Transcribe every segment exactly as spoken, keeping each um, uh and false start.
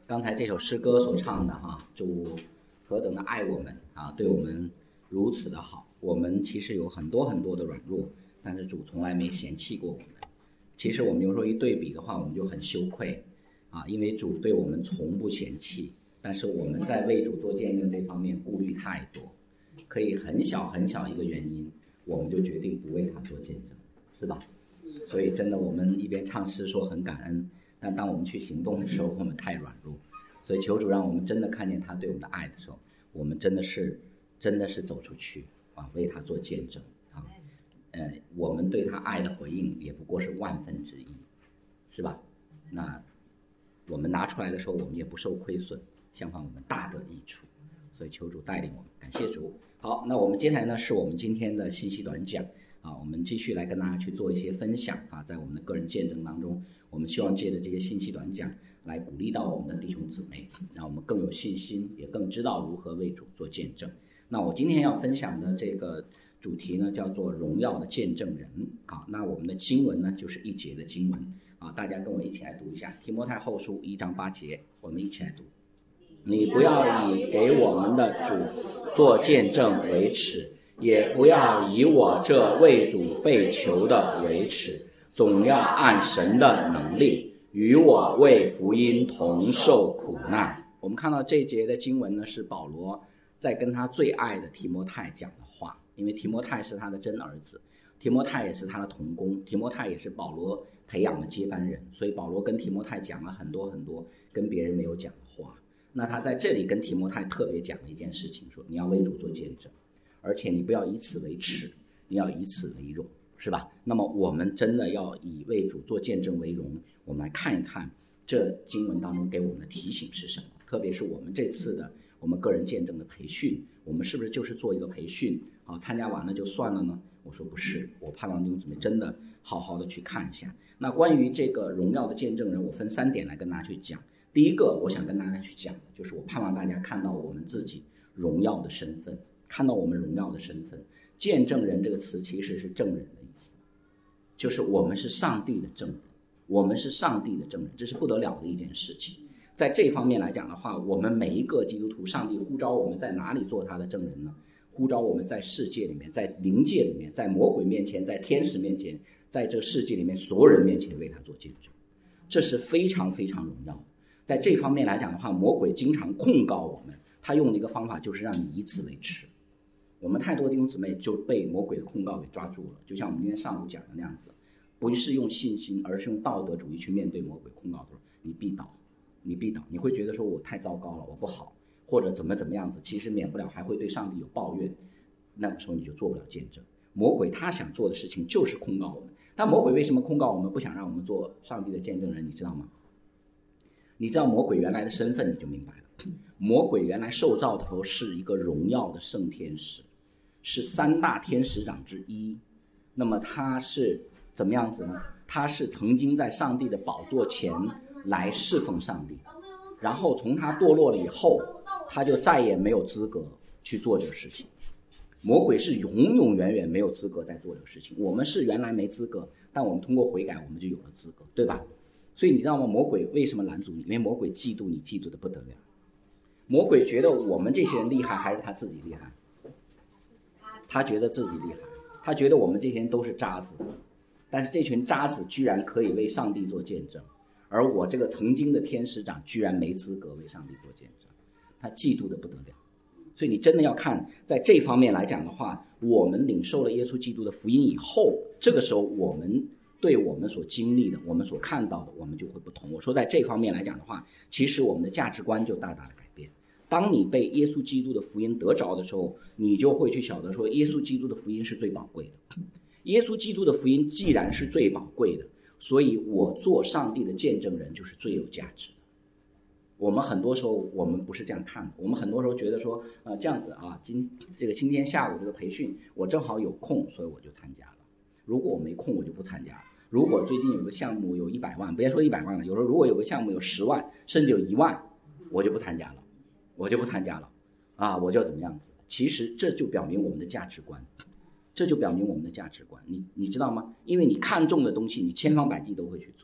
刚才这首诗歌所唱的哈，主何等的爱我们啊，对我们如此的好。我们其实有很多很多的软弱，但是主从来没嫌弃过我们。其实我们有时候一对比的话，我们就很羞愧啊，因为主对我们从不嫌弃，但是我们在为主做见证这方面顾虑太多，可以很小很小一个原因，我们就决定不为他做见证，是吧？所以真的，我们一边唱诗说很感恩，但当我们去行动的时候，我们太软弱。所以求主让我们真的看见他对我们的爱的时候，我们真的是真的是走出去啊，为他做见证啊。呃，我们对他爱的回应也不过是万分之一，是吧？那我们拿出来的时候，我们也不受亏损，相反我们大得益处。所以求主带领我们，感谢主。好，那我们接下来呢，是我们今天的信息短讲啊，我们继续来跟大家去做一些分享啊，在我们的个人见证当中，我们希望借着这些信息短讲来鼓励到我们的弟兄姊妹，让我们更有信心，也更知道如何为主做见证。那我今天要分享的这个主题呢，叫做荣耀的见证人啊。那我们的经文呢，就是一节的经文啊，大家跟我一起来读一下提摩太后书一章八节，我们一起来读。你不要以给我们的主做见证为耻，也不要以我这为主被囚的为耻，总要按神的能力与我为福音同受苦难。我们看到这节的经文呢，是保罗在跟他最爱的提摩太讲的话，因为提摩太是他的真儿子，提摩太也是他的同工，提摩太也是保罗培养的接班人，所以保罗跟提摩太讲了很多很多跟别人没有讲的话。那他在这里跟提摩太特别讲了一件事情，说你要为主做见证，而且你不要以此为耻，你要以此为荣，是吧？那么我们真的要以为主做见证为荣。我们来看一看这经文当中给我们的提醒是什么，特别是我们这次的我们个人见证的培训，我们是不是就是做一个培训啊？参加完了就算了呢？我说不是，我盼望弟兄姊妹真的好好的去看一下。那关于这个荣耀的见证人，我分三点来跟大家去讲。第一个我想跟大家去讲的就是我盼望大家看到我们自己荣耀的身份，看到我们荣耀的身份。见证人这个词其实是证人的意思，就是我们是上帝的证人，我们是上帝的证人，这是不得了的一件事情。在这方面来讲的话，我们每一个基督徒，上帝呼召我们在哪里做他的证人呢？呼召我们在世界里面，在灵界里面，在魔鬼面前，在天使面前，在这个世界里面所有人面前为他做见证，这是非常非常荣耀的。在这方面来讲的话，魔鬼经常控告我们，他用的一个方法就是让你以此为耻。我们太多弟兄姊妹就被魔鬼的控告给抓住了，就像我们今天上午讲的那样子，不是用信心，而是用道德主义去面对魔鬼控告的时候，你必倒，你必倒，你会觉得说我太糟糕了，我不好，或者怎么怎么样子，其实免不了还会对上帝有抱怨，那个时候你就做不了见证。魔鬼他想做的事情就是控告我们，但魔鬼为什么控告我们，不想让我们做上帝的见证人，你知道吗？你知道魔鬼原来的身份，你就明白了。魔鬼原来受造的时候是一个荣耀的圣天使，是三大天使长之一。那么他是怎么样子呢？他是曾经在上帝的宝座前来侍奉上帝，然后从他堕落了以后，他就再也没有资格去做这个事情。魔鬼是永永远远没有资格在做这个事情，我们是原来没资格，但我们通过悔改我们就有了资格，对吧？所以你知道吗？魔鬼为什么拦阻你？因为魔鬼嫉妒你，嫉妒的不得了。魔鬼觉得我们这些人厉害，还是他自己厉害？他觉得自己厉害，他觉得我们这些人都是渣子，但是这群渣子居然可以为上帝做见证，而我这个曾经的天使长居然没资格为上帝做见证，他嫉妒的不得了。所以你真的要看，在这方面来讲的话，我们领受了耶稣基督的福音以后，这个时候我们对我们所经历的，我们所看到的，我们就会不同。我说在这方面来讲的话，其实我们的价值观就大大的改变。当你被耶稣基督的福音得着的时候，你就会去晓得说，耶稣基督的福音是最宝贵的。耶稣基督的福音既然是最宝贵的，所以我做上帝的见证人就是最有价值的。我们很多时候我们不是这样看的，我们很多时候觉得说，呃，这样子啊，今这个今天下午这个培训，我正好有空，所以我就参加了。如果我没空，我就不参加了。如果最近有个项目有一百万，别说一百万了，有时候如果有个项目有十万，甚至有一万，我就不参加了，我就不参加了，啊，我就怎么样子？其实这就表明我们的价值观，这就表明我们的价值观。你你知道吗？因为你看重的东西，你千方百计都会去做，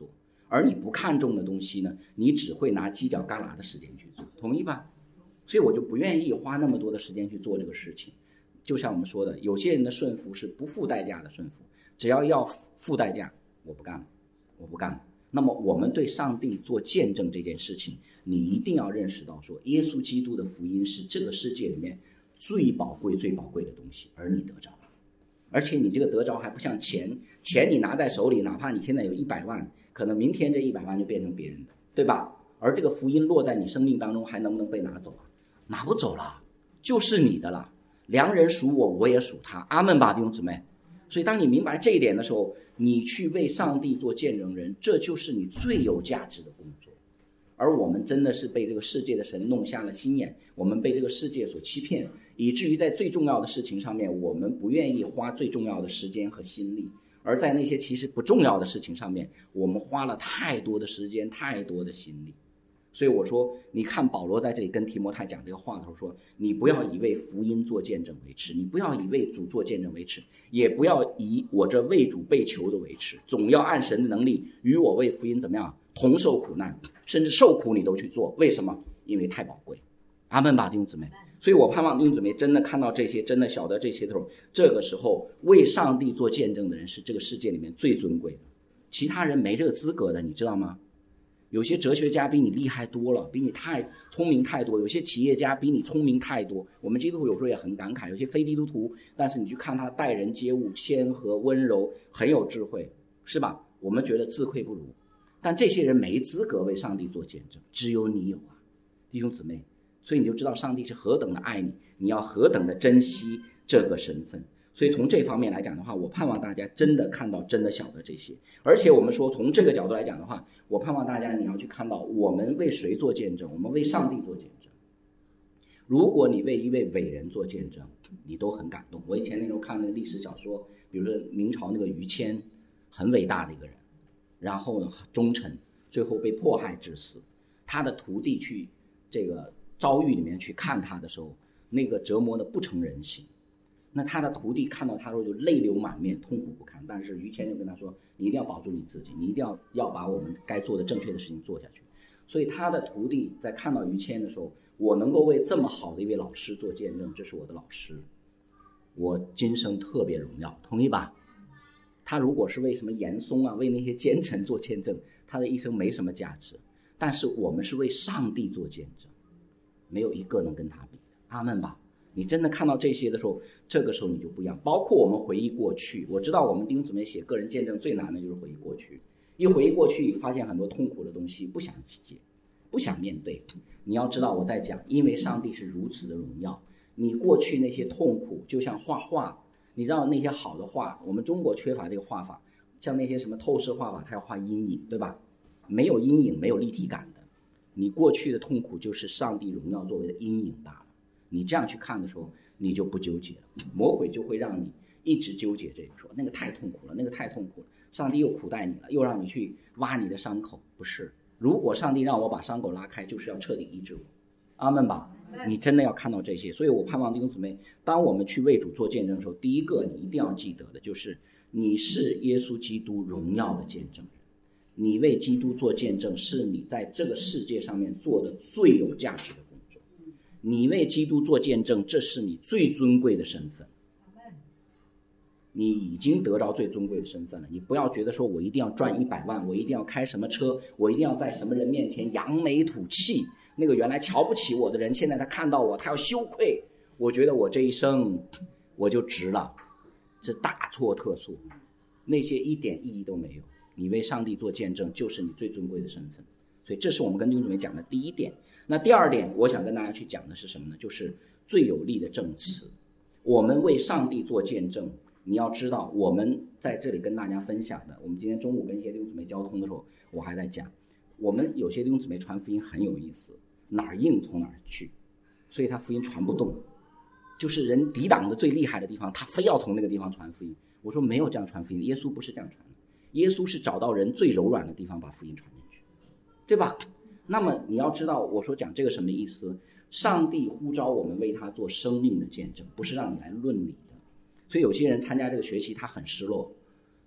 而你不看重的东西呢，你只会拿犄角旮旯的时间去做，同意吧？所以我就不愿意花那么多的时间去做这个事情。就像我们说的，有些人的顺服是不付代价的顺服，只要要付代价，我不干了，我不干了。那么我们对上帝做见证这件事情，你一定要认识到说，耶稣基督的福音是这个世界里面最宝贵最宝贵的东西，而你得着了。而且你这个得着还不像钱，钱你拿在手里，哪怕你现在有一百万，可能明天这一百万就变成别人的，对吧？而这个福音落在你生命当中，还能不能被拿走啊？拿不走了，就是你的了。良人属我，我也属他，阿们吧，弟兄姊妹。所以当你明白这一点的时候，你去为上帝做见证人，这就是你最有价值的工作。而我们真的是被这个世界的神弄瞎了心眼，我们被这个世界所欺骗，以至于在最重要的事情上面，我们不愿意花最重要的时间和心力，而在那些其实不重要的事情上面，我们花了太多的时间，太多的心力。所以我说，你看保罗在这里跟提摩太讲这个话的时候说，你不要以为福音做见证为耻，你不要以为主做见证为耻，也不要以我这为主被求的为耻，总要按神的能力与我为福音怎么样同受苦难，甚至受苦你都去做。为什么？因为太宝贵。阿们吧，弟兄姊妹。所以我盼望弟兄姊妹真的看到这些，真的晓得这些的时候，这个时候为上帝做见证的人是这个世界里面最尊贵的，其他人没这个资格的，你知道吗？有些哲学家比你厉害多了，比你太聪明太多，有些企业家比你聪明太多。我们基督徒有时候也很感慨，有些非基督徒，但是你去看他待人接物谦和温柔，很有智慧，是吧？我们觉得自愧不如，但这些人没资格为上帝做见证，只有你有啊，弟兄姊妹。所以你就知道上帝是何等的爱你，你要何等的珍惜这个身份。所以从这方面来讲的话，我盼望大家真的看到，真的晓得这些。而且我们说从这个角度来讲的话，我盼望大家你要去看到，我们为谁做见证？我们为上帝做见证。如果你为一位伟人做见证，你都很感动。我以前那时候看那个历史小说，比如说明朝那个于谦，很伟大的一个人，然后呢忠臣，最后被迫害致死。他的徒弟去这个诏狱里面去看他的时候，那个折磨的不成人形。那他的徒弟看到他的时候就泪流满面，痛苦不堪。但是于谦就跟他说，你一定要保住你自己，你一定要要把我们该做的正确的事情做下去。所以他的徒弟在看到于谦的时候，我能够为这么好的一位老师做见证，这是我的老师，我今生特别荣耀，同意吧？他如果是为什么严嵩啊，为那些奸臣做见证，他的一生没什么价值。但是我们是为上帝做见证，没有一个能跟他比的。阿们吧。你真的看到这些的时候，这个时候你就不一样。包括我们回忆过去，我知道我们弟兄姊妹写个人见证最难的就是回忆过去。一回忆过去，发现很多痛苦的东西，不想写，不想面对。你要知道我在讲，因为上帝是如此的荣耀，你过去那些痛苦就像画画，你知道那些好的画，我们中国缺乏这个画法，像那些什么透视画法，它要画阴影，对吧？没有阴影，没有立体感的。你过去的痛苦就是上帝荣耀作为的阴影罢了。你这样去看的时候，你就不纠结了。魔鬼就会让你一直纠结这个，说那个太痛苦了，那个太痛苦了，上帝又苦待你了，又让你去挖你的伤口。不是，如果上帝让我把伤口拉开，就是要彻底医治我。阿们吧。你真的要看到这些。所以我盼望弟兄姊妹，当我们去为主做见证的时候，第一个你一定要记得的就是你是耶稣基督荣耀的见证人。你为基督做见证，是你在这个世界上面做的最有价值的工作。你为基督做见证，这是你最尊贵的身份。你已经得着最尊贵的身份了。你不要觉得说我一定要赚一百万，我一定要开什么车，我一定要在什么人面前扬眉吐气。那个原来瞧不起我的人，现在他看到我，他要羞愧。我觉得我这一生我就值了，这大错特错，那些一点意义都没有。你为上帝做见证，就是你最尊贵的身份。所以这是我们跟弟兄姊妹讲的第一点。那第二点，我想跟大家去讲的是什么呢？就是最有力的证词。我们为上帝做见证，你要知道，我们在这里跟大家分享的，我们今天中午跟一些弟兄姊妹交通的时候，我还在讲，我们有些弟兄姊妹传福音很有意思，哪儿硬从哪儿去，所以他福音传不动，就是人抵挡的最厉害的地方，他非要从那个地方传福音。我说没有这样传福音，耶稣不是这样传的，耶稣是找到人最柔软的地方把福音传进去，对吧？那么你要知道，我说讲这个什么意思？上帝呼召我们为他做生命的见证，不是让你来论理的。所以有些人参加这个学习他很失落，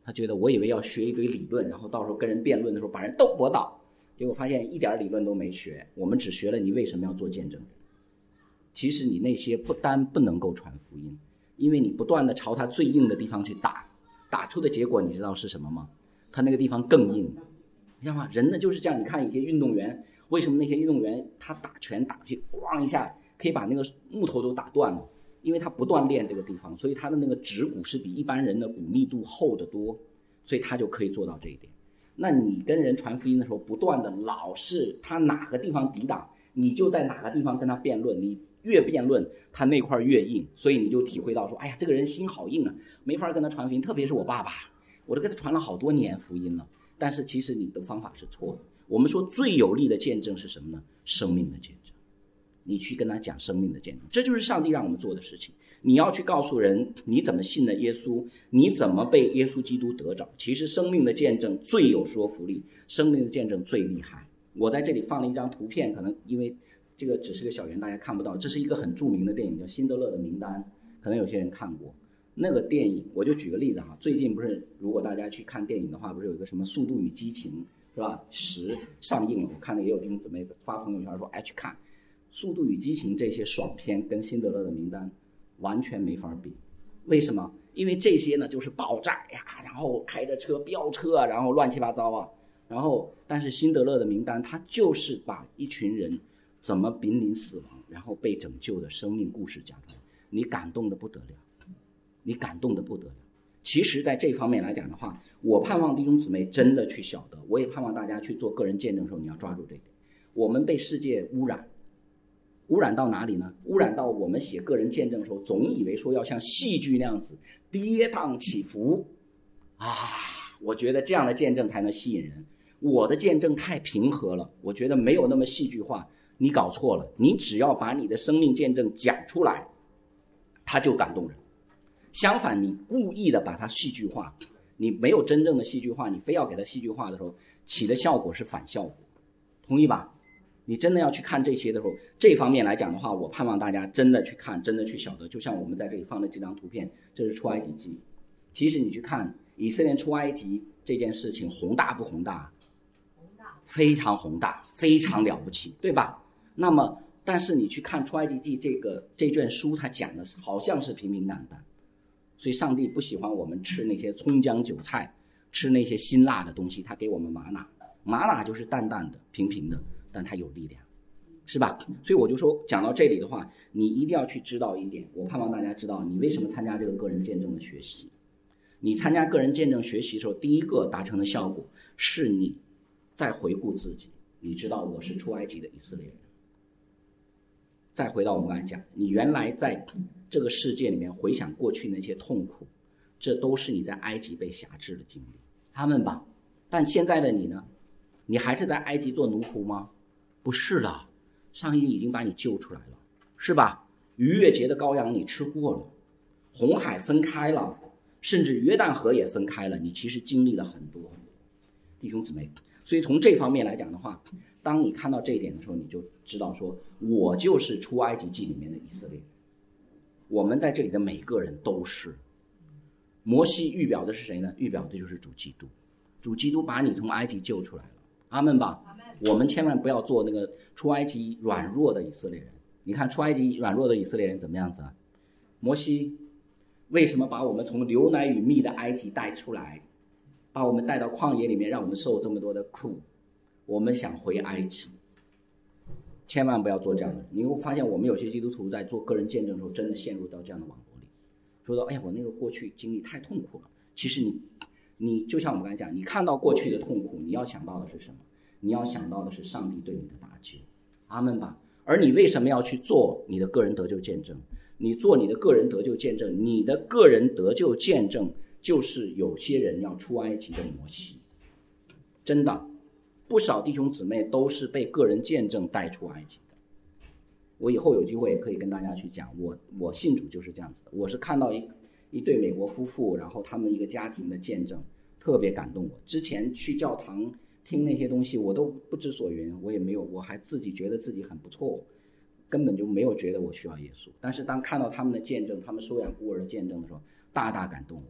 他觉得我以为要学一堆理论，然后到时候跟人辩论的时候把人都驳倒，结果发现一点理论都没学，我们只学了你为什么要做见证人。其实你那些不单不能够传福音，因为你不断的朝他最硬的地方去打，打出的结果你知道是什么吗？他那个地方更硬。你知道吗？人呢就是这样，你看一些运动员，为什么那些运动员他打拳打去咣一下可以把那个木头都打断了？因为他不断练这个地方，所以他的那个指骨是比一般人的骨密度厚得多，所以他就可以做到这一点。那你跟人传福音的时候，不断的老是他哪个地方抵挡，你就在哪个地方跟他辩论，你越辩论他那块越硬，所以你就体会到说，哎呀，这个人心好硬啊，没法跟他传福音。特别是我爸爸，我都跟他传了好多年福音了，但是其实你的方法是错的。我们说最有力的见证是什么呢？生命的见证。你去跟他讲生命的见证，这就是上帝让我们做的事情。你要去告诉人你怎么信了耶稣，你怎么被耶稣基督得着。其实生命的见证最有说服力，生命的见证最厉害。我在这里放了一张图片，可能因为这个只是个小圆大家看不到，这是一个很著名的电影叫《辛德勒的名单》，可能有些人看过那个电影。我就举个例子哈，最近不是如果大家去看电影的话，不是有一个什么《速度与激情》是吧？十上映了，我看了也有弟兄姊妹发朋友圈说哎去看。速度与激情这些爽片跟辛德勒的名单完全没法比。为什么？因为这些呢就是爆炸呀，然后开着车飙车啊，然后乱七八糟啊，然后但是辛德勒的名单它就是把一群人怎么濒临死亡然后被拯救的生命故事讲出来，你感动的不得了，你感动的不得了。其实在这方面来讲的话，我盼望弟兄姊妹真的去晓得，我也盼望大家去做个人见证的时候你要抓住这一点。我们被世界污染，污染到哪里呢？污染到我们写个人见证的时候总以为说要像戏剧那样子跌宕起伏啊，我觉得这样的见证才能吸引人。我的见证太平和了，我觉得没有那么戏剧化。你搞错了，你只要把你的生命见证讲出来，它就感动人。相反，你故意的把它戏剧化，你没有真正的戏剧化，你非要给它戏剧化的时候，起的效果是反效果，同意吧？你真的要去看这些的时候，这方面来讲的话，我盼望大家真的去看，真的去晓得。就像我们在这里放的这张图片，这是出埃及记。其实你去看以色列出埃及这件事情，宏大不宏大？宏大，非常宏大，非常了不起，对吧？那么，但是你去看出埃及记这个这卷书，它讲的好像是平平淡淡。所以上帝不喜欢我们吃那些葱姜韭菜，吃那些辛辣的东西，他给我们玛瑙，玛瑙就是淡淡的平平的，但它有力量，是吧？所以我就说讲到这里的话，你一定要去知道一点，我盼望大家知道你为什么参加这个个人见证的学习。你参加个人见证学习的时候，第一个达成的效果是你再回顾自己，你知道我是出埃及的以色列人。再回到我们刚才讲，你原来在这个世界里面回想过去那些痛苦，这都是你在埃及被辖制的经历，他们吧。但现在的你呢？你还是在埃及做奴仆吗？不是的，上帝已经把你救出来了，是吧？逾越节的羔羊你吃过了，红海分开了，甚至约旦河也分开了，你其实经历了很多，弟兄姊妹。所以从这方面来讲的话，当你看到这一点的时候，你就知道说，我就是出埃及记里面的以色列人。我们在这里的每个人都是。摩西预表的是谁呢？预表的就是主基督。主基督把你从埃及救出来了，阿们吧。我们千万不要做那个出埃及软弱的以色列人。你看出埃及软弱的以色列人怎么样子啊？摩西为什么把我们从流奶与蜜的埃及带出来，把我们带到旷野里面，让我们受这么多的苦？我们想回埃及，千万不要做这样的。你会发现我们有些基督徒在做个人见证的时候，真的陷入到这样的网络里，说到哎呀，我那个过去经历太痛苦了。其实你你就像我们刚才讲，你看到过去的痛苦，你要想到的是什么？你要想到的是上帝对你的搭救，阿们吧。而你为什么要去做你的个人得救见证？你做你的个人得救见证，你的个人得救见证就是有些人要出埃及的摩西。真的，不少弟兄姊妹都是被个人见证带出埃及的。我以后有机会也可以跟大家去讲，我我信主就是这样子的。我是看到一一对美国夫妇，然后他们一个家庭的见证，特别感动我。之前去教堂听那些东西我都不知所云，我也没有，我还自己觉得自己很不错，根本就没有觉得我需要耶稣。但是当看到他们的见证，他们收养孤儿的见证的时候，大大感动我。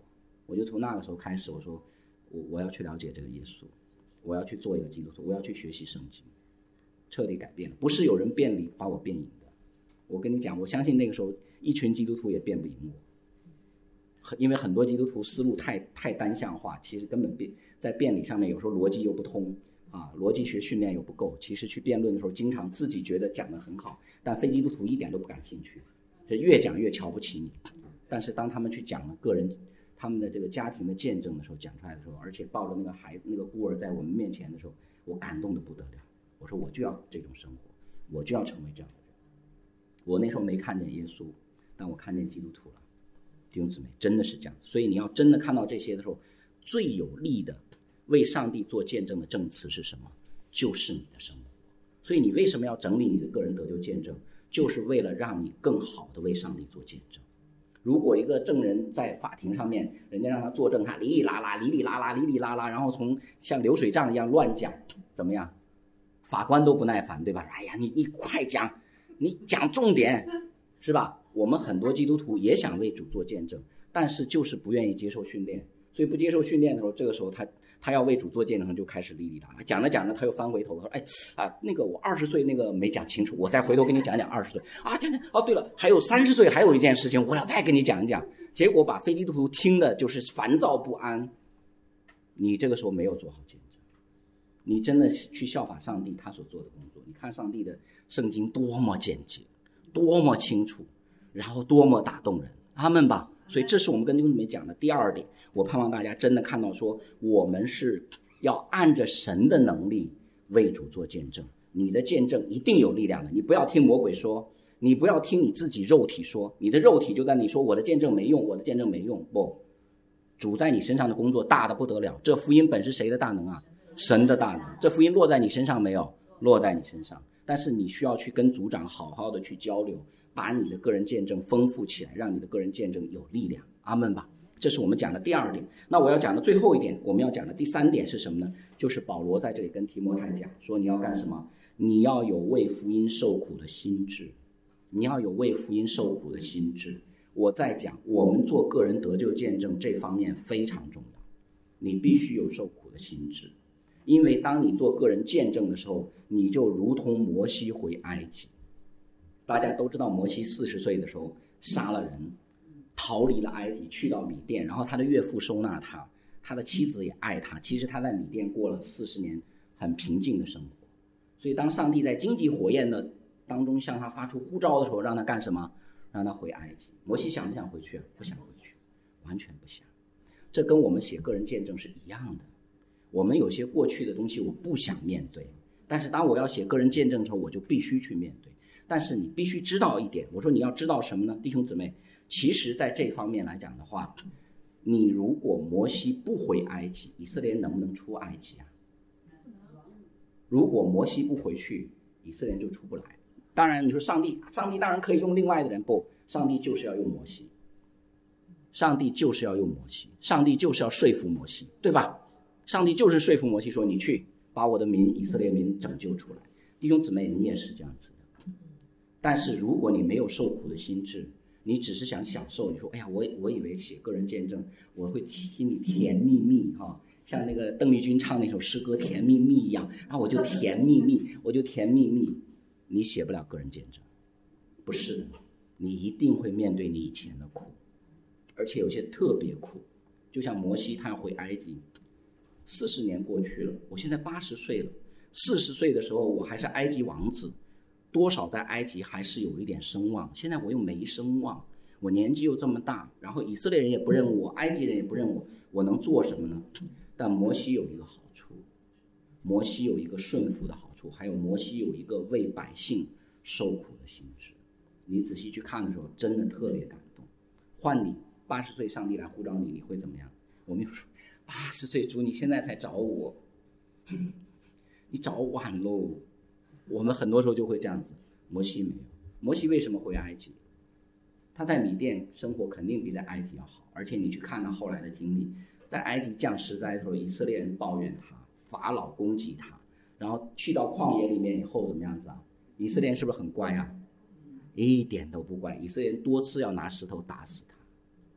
我就从那个时候开始，我说我我要去了解这个耶稣，我要去做一个基督徒，我要去学习圣经，彻底改变了。不是有人变理把我变赢的。我跟你讲，我相信那个时候一群基督徒也变不赢我，因为很多基督徒思路太太单向化，其实根本变在辩理上面有时候逻辑又不通啊，逻辑学训练又不够。其实去辩论的时候，经常自己觉得讲得很好，但非基督徒一点都不感兴趣，就越讲越瞧不起你。但是当他们去讲了个人他们的这个家庭的见证的时候，讲出来的时候，而且抱着那个孩那个孤儿在我们面前的时候，我感动得不得了。我说我就要这种生活，我就要成为这样的人。我那时候没看见耶稣，但我看见基督徒了。弟兄姊妹，真的是这样。所以你要真的看到这些的时候，最有力的为上帝做见证的证词是什么？就是你的生活。所以你为什么要整理你的个人得救见证？就是为了让你更好的为上帝做见证。如果一个证人在法庭上面，人家让他作证，他哩哩啦啦哩哩啦啦哩哩啦啦，然后从像流水账一样乱讲，怎么样？法官都不耐烦，对吧？哎呀，你你快讲，你讲重点，是吧？我们很多基督徒也想为主做见证，但是就是不愿意接受训练。所以不接受训练的时候，这个时候他他要为主做见证，就开始哩哩啦啦讲着讲着，他又翻回头说：“哎啊，那个我二十岁那个没讲清楚，我再回头跟你讲讲二十岁啊，讲讲哦，对了，还有三十岁还有一件事情，我要再跟你讲一讲。”结果把非基督徒听的就是烦躁不安。你这个时候没有做好见证，你真的去效法上帝他所做的工作。你看上帝的圣经多么简洁，多么清楚，然后多么打动人，阿们吧。所以这是我们跟弟兄姊妹讲的第二点，我盼望大家真的看到说，我们是要按着神的能力为主做见证。你的见证一定有力量的，你不要听魔鬼说，你不要听你自己肉体说，你的肉体就在你说我的见证没用，我的见证没用。不，主在你身上的工作大的不得了。这福音本是谁的大能啊？神的大能。这福音落在你身上没有？落在你身上。但是你需要去跟组长好好的去交流，把你的个人见证丰富起来，让你的个人见证有力量。阿们吧。这是我们讲的第二点。那我要讲的最后一点，我们要讲的第三点是什么呢？就是保罗在这里跟提摩太讲说，你要干什么？你要有为福音受苦的心志，你要有为福音受苦的心志。我在讲我们做个人得救见证这方面非常重要，你必须有受苦的心志。因为当你做个人见证的时候，你就如同摩西回埃及。大家都知道摩西四十岁的时候杀了人，逃离了埃及，去到米甸，然后他的岳父收纳他，他的妻子也爱他。其实他在米甸过了四十年很平静的生活。所以当上帝在荆棘火焰的当中向他发出呼召的时候，让他干什么？让他回埃及。摩西想不想回去？不想回去，完全不想。这跟我们写个人见证是一样的。我们有些过去的东西我不想面对，但是当我要写个人见证的时候，我就必须去面对。但是你必须知道一点，我说你要知道什么呢？弟兄姊妹，其实在这方面来讲的话，你如果摩西不回埃及，以色列人能不能出埃及啊？如果摩西不回去，以色列人就出不来。当然你说上帝上帝当然可以用另外的人，不，上帝就是要用摩西，上帝就是要用摩西，上帝就是要说服摩西，对吧？上帝就是说服摩西说，你去把我的民以色列民拯救出来。弟兄姊妹，你也是这样子的。但是如果你没有受苦的心志，你只是想享受，你说哎呀，我我以为写个人见证我会心里甜蜜蜜哈，像那个邓丽君唱那首诗歌甜蜜蜜一样，然后我就甜蜜蜜我就甜蜜蜜。你写不了个人见证，不是的，你一定会面对你以前的苦，而且有些特别苦。就像摩西他要回埃及，四十年过去了，我现在八十岁了，四十岁的时候我还是埃及王子，多少在埃及还是有一点声望，现在我又没声望，我年纪又这么大，然后以色列人也不认我，埃及人也不认我，我能做什么呢？但摩西有一个好处，摩西有一个顺服的好处，还有摩西有一个为百姓受苦的心志。你仔细去看的时候，真的特别感动。换你八十岁，上帝来呼召你，你会怎么样？我们又说八十岁主，你现在才找我，你找晚喽。我们很多时候就会这样子。摩西没有，摩西为什么回埃及？他在米甸生活肯定比在埃及要好，而且你去看他后来的经历，在埃及降十灾的时候，以色列人抱怨他，法老攻击他，然后去到旷野里面以后怎么样子啊？以色列人是不是很乖啊？一点都不乖，以色列人多次要拿石头打死他。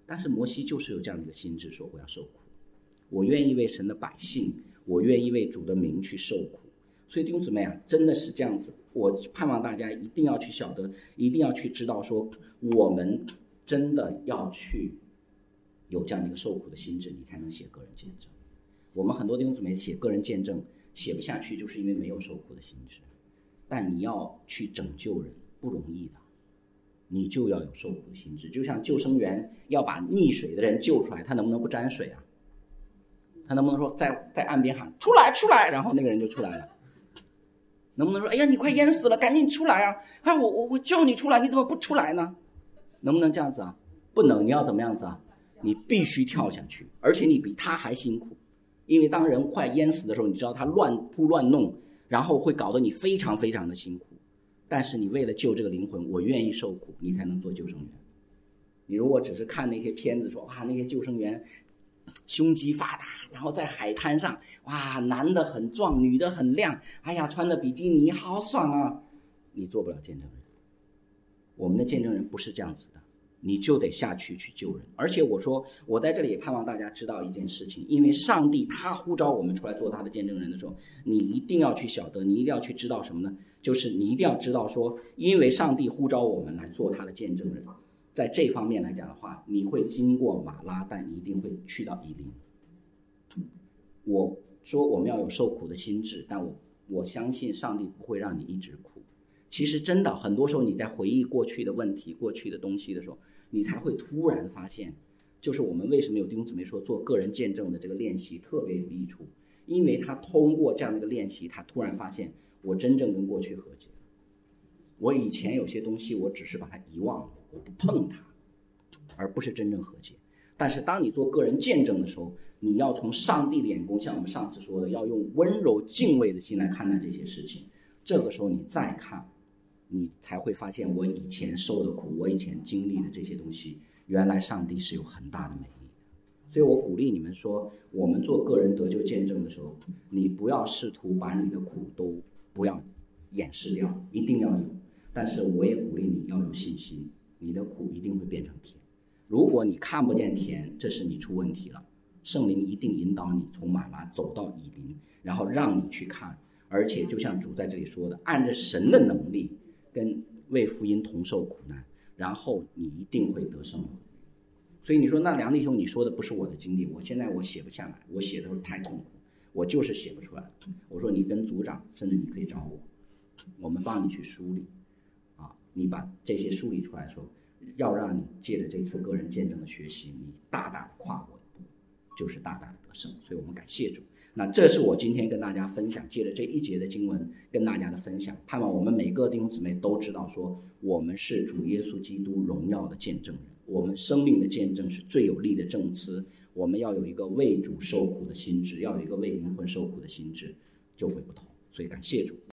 但是摩西就是有这样的一个心智，说我要受苦，我愿意为神的百姓，我愿意为主的名去受苦。所以弟兄姊妹啊，真的是这样子，我盼望大家一定要去晓得，一定要去知道说，我们真的要去有这样的一个受苦的心智，你才能写个人见证。我们很多弟兄姊妹写个人见证写不下去，就是因为没有受苦的心智。但你要去拯救人不容易的，你就要有受苦的心智。就像救生员要把溺水的人救出来，他能不能不沾水啊？他能不能说在在岸边喊出来出来，然后那个人就出来了？能不能说哎呀你快淹死了，赶紧出来啊！哎我我我叫你出来，你怎么不出来呢？能不能这样子啊？不能。你要怎么样子啊？你必须跳下去，而且你比他还辛苦。因为当人快淹死的时候，你知道他乱扑乱弄，然后会搞得你非常非常的辛苦。但是你为了救这个灵魂，我愿意受苦，你才能做救生员。你如果只是看那些片子说哇那些救生员胸肌发达，然后在海滩上哇男的很壮，女的很亮，哎呀穿的比基尼好爽啊，你做不了见证人。我们的见证人不是这样子的，你就得下去去救人。而且我说我在这里也盼望大家知道一件事情，因为上帝他呼召我们出来做他的见证人的时候，你一定要去晓得，你一定要去知道什么呢？就是你一定要知道说，因为上帝呼召我们来做他的见证人，在这方面来讲的话，你会经过马拉，但你一定会去到以琳。我说我们要有受苦的心智，但我我相信上帝不会让你一直苦。其实真的很多时候你在回忆过去的问题，过去的东西的时候，你才会突然发现，就是我们为什么有弟兄姊妹说做个人见证的这个练习特别有益处，因为他通过这样的一个练习，他突然发现我真正跟过去和解。我以前有些东西我只是把它遗忘了，我不碰它，而不是真正和解。但是当你做个人见证的时候，你要从上帝的眼光，像我们上次说的，要用温柔敬畏的心来看待这些事情。这个时候你再看，你才会发现我以前受的苦，我以前经历的这些东西，原来上帝是有很大的美意的。所以我鼓励你们说，我们做个人得救见证的时候，你不要试图把你的苦都不要掩饰掉，一定要有。但是我也鼓励你要有信心，你的苦一定会变成甜。如果你看不见甜，这是你出问题了。圣灵一定引导你从马拉走到以琳，然后让你去看。而且就像主在这里说的，按着神的能力跟为福音同受苦难，然后你一定会得胜。所以你说那梁弟兄你说的不是我的经历，我现在我写不下来，我写的时候太痛苦，我就是写不出来。我说你跟组长，甚至你可以找我，我们帮你去梳理啊，你把这些梳理出来的时候，要让你借着这次个人见证的学习，你大大的跨过一步，就是大大的得胜。所以我们感谢主。那这是我今天跟大家分享，借着这一节的经文跟大家的分享，盼望我们每个弟兄姊妹都知道说，我们是主耶稣基督荣耀的见证人，我们生命的见证是最有力的证词。我们要有一个为主受苦的心智，要有一个为灵魂受苦的心智，就会不同。所以感谢主。